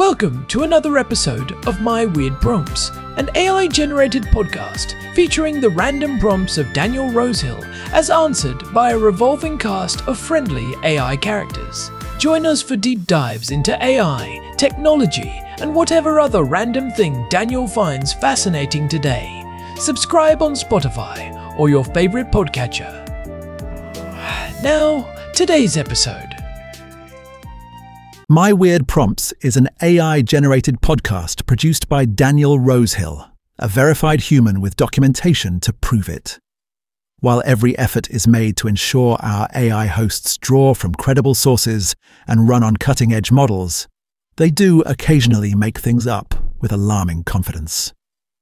Welcome to another episode of My Weird Prompts, an AI-generated podcast featuring the random prompts of Daniel Rosehill as answered by a revolving cast of friendly AI characters. Join us for deep dives into AI, technology, and whatever other random thing Daniel finds fascinating today. Subscribe on Spotify or your favorite podcatcher. Now, today's episode. My Weird Prompts is an AI-generated podcast produced by Daniel Rosehill, a verified human with documentation to prove it. While every effort is made to ensure our AI hosts draw from credible sources and run on cutting-edge models, they do occasionally make things up with alarming confidence.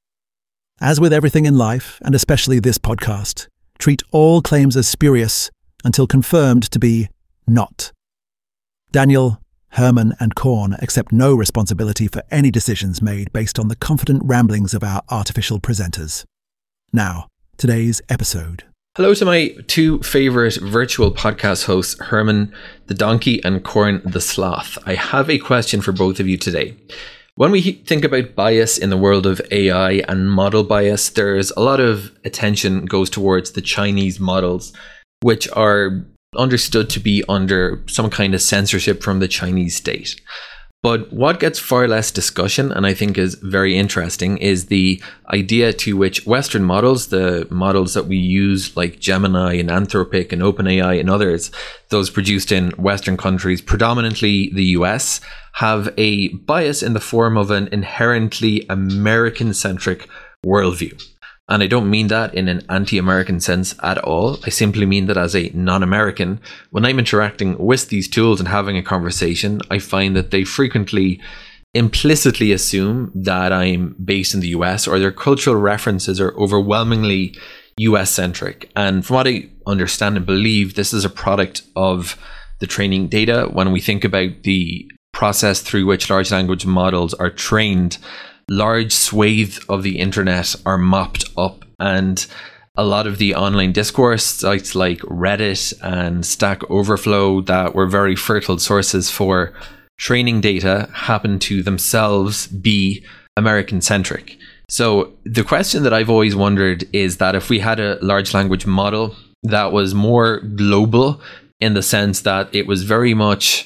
As with everything in life, and especially this podcast, treat all claims as spurious until confirmed to be not. Daniel, Herman and Korn accept no responsibility for any decisions made based on the confident ramblings of our artificial presenters. Now, today's episode. Hello to my two favourite virtual podcast hosts, Herman the Donkey and Korn the Sloth. I have a question for both of you today. When we think about bias in the world of AI and model bias, there's a lot of attention goes towards the Chinese models, which are understood to be under some kind of censorship from the Chinese state. But what gets far less discussion, and I think is very interesting, is the idea to which Western models, the models that we use like Gemini and Anthropic and OpenAI and others, those produced in Western countries, predominantly the US, have a bias in the form of an inherently American-centric worldview. And I don't mean that in an anti-American sense at all. I simply mean that as a non-American, when I'm interacting with these tools and having a conversation, I find that they frequently implicitly assume that I'm based in the US, or their cultural references are overwhelmingly US-centric. And from what I understand and believe, this is a product of the training data. When we think about the process through which large language models are trained, large swathes of the internet are mopped up, and a lot of the online discourse sites like Reddit and Stack Overflow that were very fertile sources for training data happen to themselves be American-centric. So the question that I've always wondered is that if we had a large language model that was more global in the sense that it was very much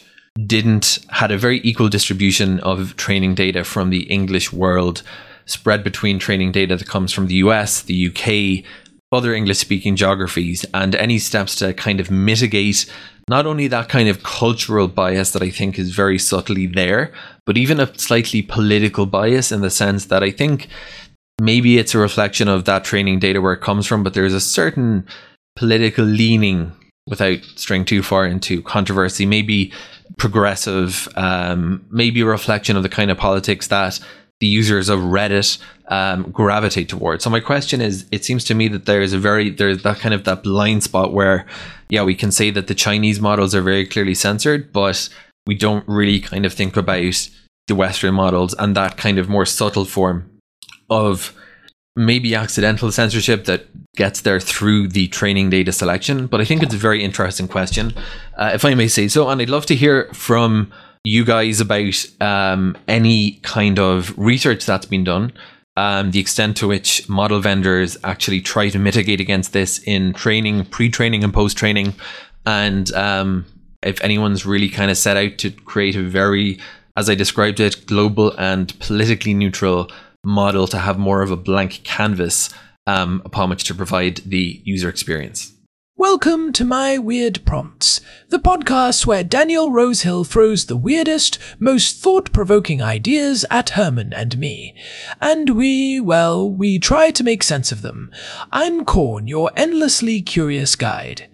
had a very equal distribution of training data from the English world, spread between training data that comes from the US, the UK, other English-speaking geographies, and any steps to kind of mitigate not only that kind of cultural bias that I think is very subtly there, but even a slightly political bias in the sense that I think maybe it's a reflection of that training data where it comes from, but there's a certain political leaning, without straying too far into controversy, maybe progressive, maybe a reflection of the kind of politics that the users of Reddit gravitate towards. So my question is, it seems to me that there's that kind of that blind spot where, yeah, we can say that the Chinese models are very clearly censored, but we don't really kind of think about the Western models and that kind of more subtle form of maybe accidental censorship that gets there through the training data selection. But I think it's a very interesting question, if I may say so. And I'd love to hear from you guys about any kind of research that's been done, the extent to which model vendors actually try to mitigate against this in training, pre-training and post-training. And if anyone's really kind of set out to create a very, as I described it, global and politically neutral model to have more of a blank canvas upon which to provide the user experience. Welcome to My Weird Prompts, the podcast where Daniel Rosehill throws the weirdest, most thought-provoking ideas at Herman and me. And we try to make sense of them. I'm Korn, your endlessly curious guide.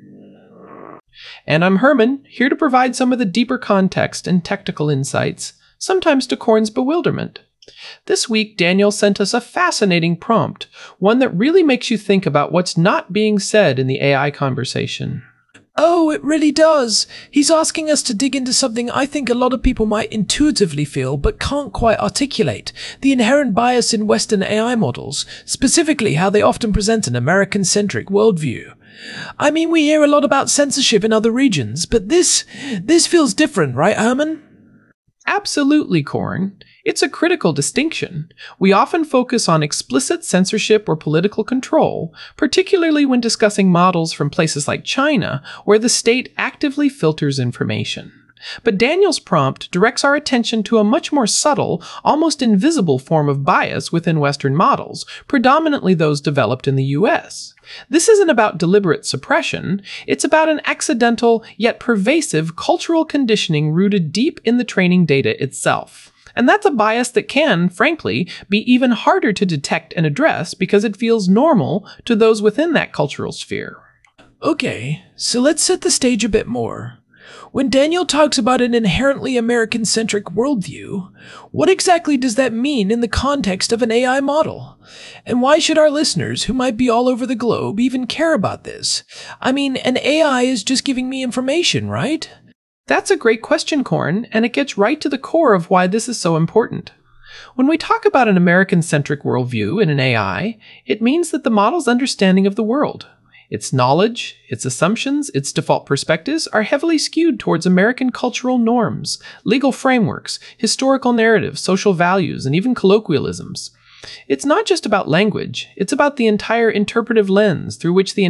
And I'm Herman, here to provide some of the deeper context and technical insights, sometimes to Korn's bewilderment. This week, Daniel sent us a fascinating prompt, one that really makes you think about what's not being said in the AI conversation. Oh, it really does. He's asking us to dig into something I think a lot of people might intuitively feel but can't quite articulate, the inherent bias in Western AI models, specifically how they often present an American-centric worldview. I mean, we hear a lot about censorship in other regions, but this feels different, right, Herman? Absolutely, Corn. It's a critical distinction. We often focus on explicit censorship or political control, particularly when discussing models from places like China, where the state actively filters information. But Daniel's prompt directs our attention to a much more subtle, almost invisible form of bias within Western models, predominantly those developed in the US. This isn't about deliberate suppression, it's about an accidental yet pervasive cultural conditioning rooted deep in the training data itself. And that's a bias that can, frankly, be even harder to detect and address because it feels normal to those within that cultural sphere. Okay, so let's set the stage a bit more. When Daniel talks about an inherently American-centric worldview, what exactly does that mean in the context of an AI model? And why should our listeners, who might be all over the globe, even care about this? I mean, an AI is just giving me information, right? That's a great question, Corn, and it gets right to the core of why this is so important. When we talk about an American-centric worldview in an AI, it means that the model's understanding of the world, its knowledge, its assumptions, its default perspectives are heavily skewed towards American cultural norms, legal frameworks, historical narratives, social values, and even colloquialisms. It's not just about language, it's about the entire interpretive lens through which the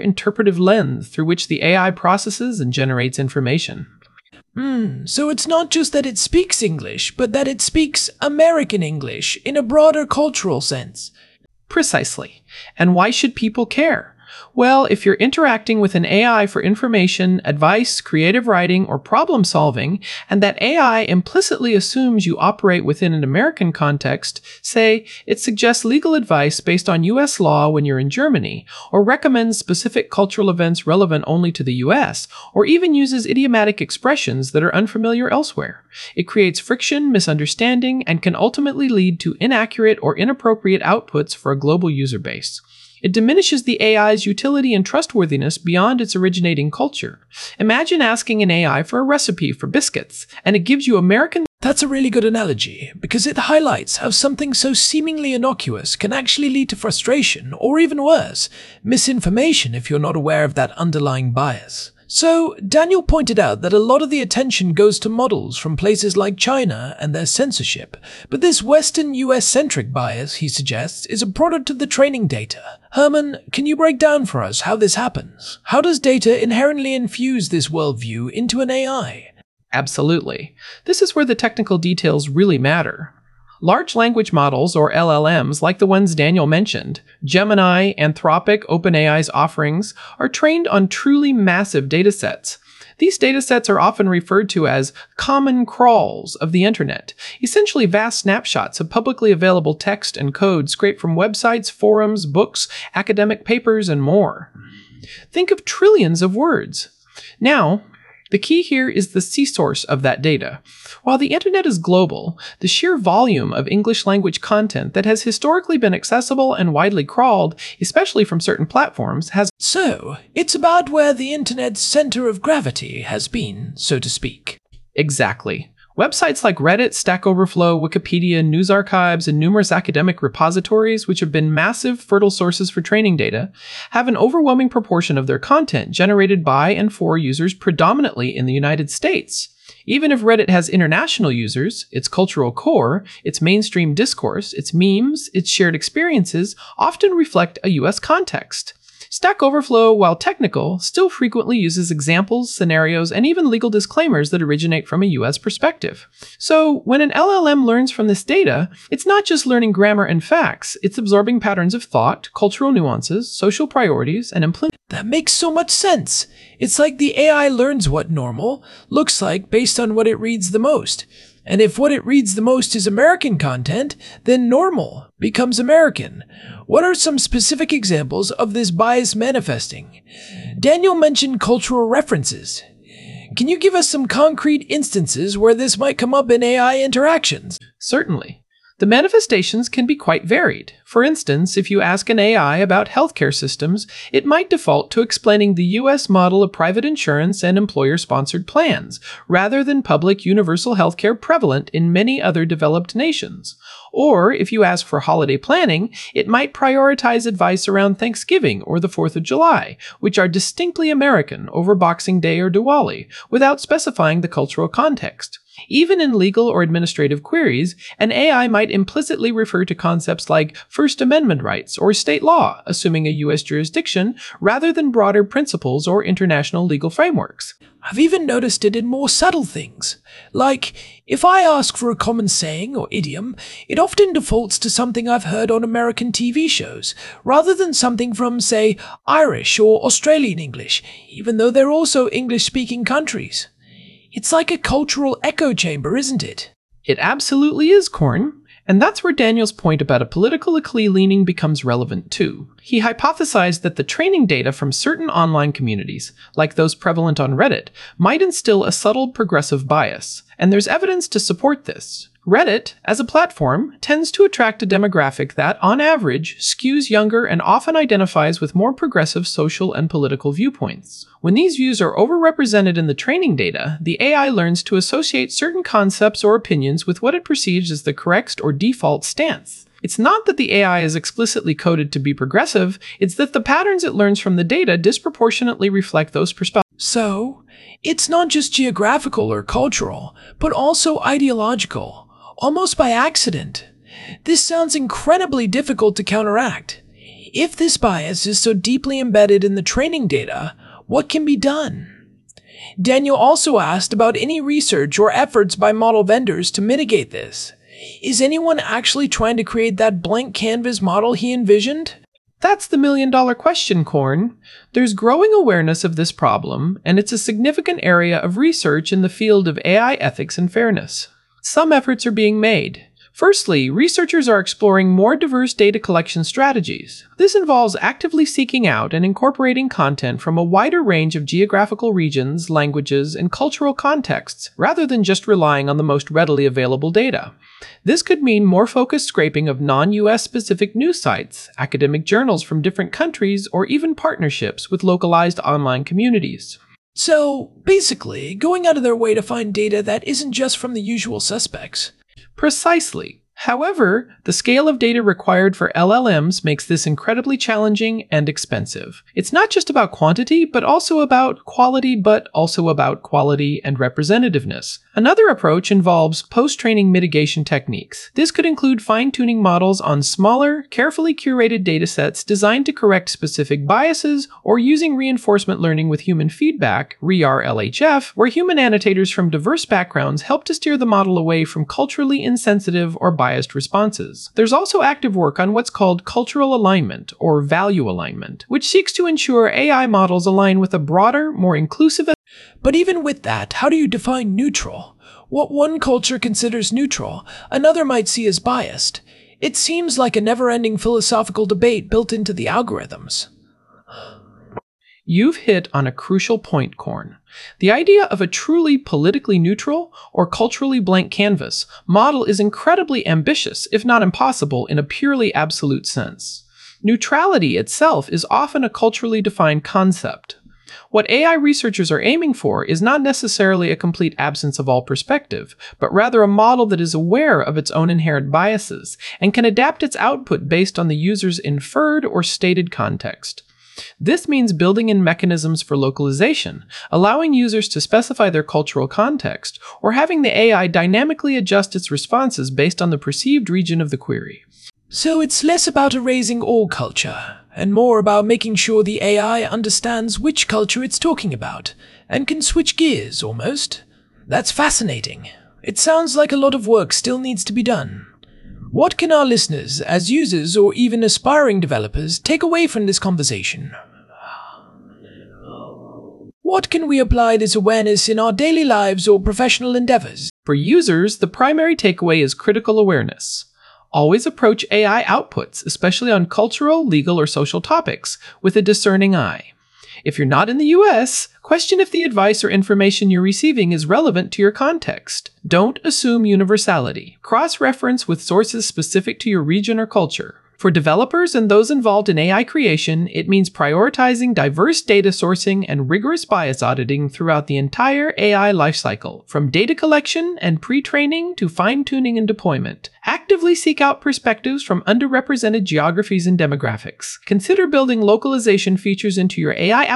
AI processes and generates information. So it's not just that it speaks English, but that it speaks American English in a broader cultural sense. Precisely. And why should people care? Well, if you're interacting with an AI for information, advice, creative writing, or problem solving, and that AI implicitly assumes you operate within an American context, say, it suggests legal advice based on US law when you're in Germany, or recommends specific cultural events relevant only to the US, or even uses idiomatic expressions that are unfamiliar elsewhere, it creates friction, misunderstanding, and can ultimately lead to inaccurate or inappropriate outputs for a global user base. It diminishes the AI's utility and trustworthiness beyond its originating culture. Imagine asking an AI for a recipe for biscuits, and it gives you American. That's a really good analogy, because it highlights how something so seemingly innocuous can actually lead to frustration, or even worse, misinformation if you're not aware of that underlying bias. So, Daniel pointed out that a lot of the attention goes to models from places like China and their censorship, but this Western US-centric bias, he suggests, is a product of the training data. Herman, can you break down for us how this happens? How does data inherently infuse this worldview into an AI? Absolutely. This is where the technical details really matter. Large language models, or LLMs, like the ones Daniel mentioned, Gemini, Anthropic, OpenAI's offerings, are trained on truly massive datasets. These datasets are often referred to as common crawls of the internet, essentially vast snapshots of publicly available text and code scraped from websites, forums, books, academic papers, and more. Think of trillions of words. Now, the key here is the source of that data. While the internet is global, the sheer volume of English language content that has historically been accessible and widely crawled, especially from certain platforms, has. So, it's about where the internet's center of gravity has been, so to speak. Exactly. Websites like Reddit, Stack Overflow, Wikipedia, news archives, and numerous academic repositories, which have been massive, fertile sources for training data, have an overwhelming proportion of their content generated by and for users predominantly in the United States. Even if Reddit has international users, its cultural core, its mainstream discourse, its memes, its shared experiences often reflect a US context. Stack Overflow, while technical, still frequently uses examples, scenarios, and even legal disclaimers that originate from a US perspective. So, when an LLM learns from this data, it's not just learning grammar and facts, it's absorbing patterns of thought, cultural nuances, social priorities, and implementation. That makes so much sense. It's like the AI learns what normal looks like based on what it reads the most. And if what it reads the most is American content, then normal becomes American. What are some specific examples of this bias manifesting? Daniel mentioned cultural references. Can you give us some concrete instances where this might come up in AI interactions? Certainly. The manifestations can be quite varied. For instance, if you ask an AI about healthcare systems, it might default to explaining the US model of private insurance and employer-sponsored plans, rather than public universal healthcare prevalent in many other developed nations. Or, if you ask for holiday planning, it might prioritize advice around Thanksgiving or the 4th of July, which are distinctly American over Boxing Day or Diwali, without specifying the cultural context. Even in legal or administrative queries, an AI might implicitly refer to concepts like First Amendment rights or state law, assuming a U.S. jurisdiction, rather than broader principles or international legal frameworks. I've even noticed it in more subtle things. Like, if I ask for a common saying or idiom, it often defaults to something I've heard on American TV shows, rather than something from, say, Irish or Australian English, even though they're also English-speaking countries. It's like a cultural echo chamber, isn't it? It absolutely is, Corn. And that's where Daniel's point about a politically leaning becomes relevant too. He hypothesized that the training data from certain online communities, like those prevalent on Reddit, might instill a subtle progressive bias, and there's evidence to support this. Reddit, as a platform, tends to attract a demographic that, on average, skews younger and often identifies with more progressive social and political viewpoints. When these views are overrepresented in the training data, the AI learns to associate certain concepts or opinions with what it perceives as the correct or default stance. It's not that the AI is explicitly coded to be progressive, it's that the patterns it learns from the data disproportionately reflect those perspectives. So, it's not just geographical or cultural, but also ideological, almost by accident. This sounds incredibly difficult to counteract. If this bias is so deeply embedded in the training data, what can be done? Daniel also asked about any research or efforts by model vendors to mitigate this. Is anyone actually trying to create that blank canvas model he envisioned? That's the million-dollar question, Corn. There's growing awareness of this problem, and it's a significant area of research in the field of AI ethics and fairness. Some efforts are being made. Firstly, researchers are exploring more diverse data collection strategies. This involves actively seeking out and incorporating content from a wider range of geographical regions, languages, and cultural contexts, rather than just relying on the most readily available data. This could mean more focused scraping of non-US specific news sites, academic journals from different countries, or even partnerships with localized online communities. So, basically, going out of their way to find data that isn't just from the usual suspects. Precisely. However, the scale of data required for LLMs makes this incredibly challenging and expensive. It's not just about quantity, but also about quality and representativeness. Another approach involves post-training mitigation techniques. This could include fine-tuning models on smaller, carefully curated datasets designed to correct specific biases, or using reinforcement learning with human feedback, ReR-LHF, where human annotators from diverse backgrounds help to steer the model away from culturally insensitive or biased responses. There's also active work on what's called cultural alignment, or value alignment, which seeks to ensure AI models align with a broader, more inclusive. But even with that, how do you define neutral? What one culture considers neutral, another might see as biased. It seems like a never-ending philosophical debate built into the algorithms. You've hit on a crucial point, Corn. The idea of a truly politically neutral or culturally blank canvas model is incredibly ambitious, if not impossible, in a purely absolute sense. Neutrality itself is often a culturally defined concept. What AI researchers are aiming for is not necessarily a complete absence of all perspective, but rather a model that is aware of its own inherent biases and can adapt its output based on the user's inferred or stated context. This means building in mechanisms for localization, allowing users to specify their cultural context, or having the AI dynamically adjust its responses based on the perceived region of the query. So it's less about erasing all culture, and more about making sure the AI understands which culture it's talking about, and can switch gears, almost. That's fascinating. It sounds like a lot of work still needs to be done. What can our listeners, as users or even aspiring developers, take away from this conversation? What can we apply this awareness in our daily lives or professional endeavors? For users, the primary takeaway is critical awareness. Always approach AI outputs, especially on cultural, legal, or social topics, with a discerning eye. If you're not in the US, question if the advice or information you're receiving is relevant to your context. Don't assume universality. Cross-reference with sources specific to your region or culture. For developers and those involved in AI creation, it means prioritizing diverse data sourcing and rigorous bias auditing throughout the entire AI lifecycle, from data collection and pre-training to fine-tuning and deployment. Actively seek out perspectives from underrepresented geographies and demographics. Consider building localization features into your AI application.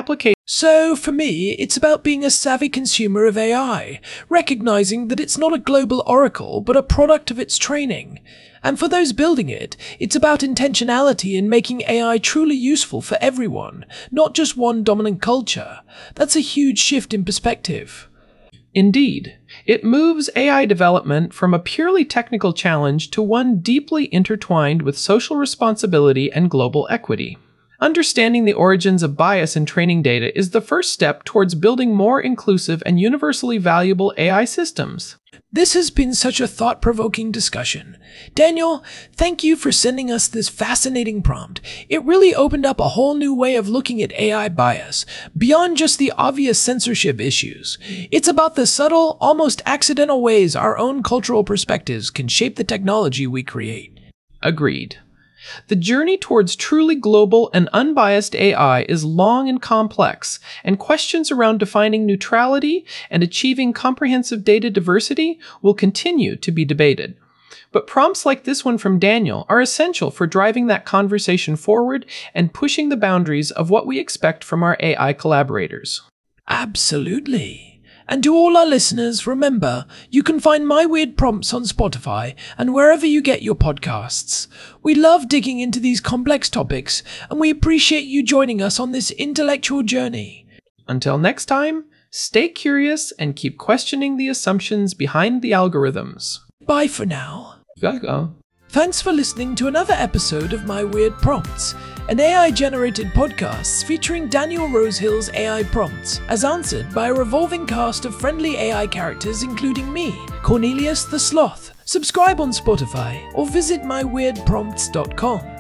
So, for me, it's about being a savvy consumer of AI, recognizing that it's not a global oracle, but a product of its training. And for those building it, it's about intentionality in making AI truly useful for everyone, not just one dominant culture. That's a huge shift in perspective. Indeed, it moves AI development from a purely technical challenge to one deeply intertwined with social responsibility and global equity. Understanding the origins of bias in training data is the first step towards building more inclusive and universally valuable AI systems. This has been such a thought-provoking discussion. Daniel, thank you for sending us this fascinating prompt. It really opened up a whole new way of looking at AI bias, beyond just the obvious censorship issues. It's about the subtle, almost accidental ways our own cultural perspectives can shape the technology we create. Agreed. The journey towards truly global and unbiased AI is long and complex, and questions around defining neutrality and achieving comprehensive data diversity will continue to be debated. But prompts like this one from Daniel are essential for driving that conversation forward and pushing the boundaries of what we expect from our AI collaborators. Absolutely. And to all our listeners, remember, you can find My Weird Prompts on Spotify and wherever you get your podcasts. We love digging into these complex topics, and we appreciate you joining us on this intellectual journey. Until next time, stay curious and keep questioning the assumptions behind the algorithms. Bye for now. Bye. Thanks for listening to another episode of My Weird Prompts, an AI-generated podcast featuring Daniel Rosehill's AI prompts, as answered by a revolving cast of friendly AI characters including me, Cornelius the Sloth. Subscribe on Spotify or visit myweirdprompts.com.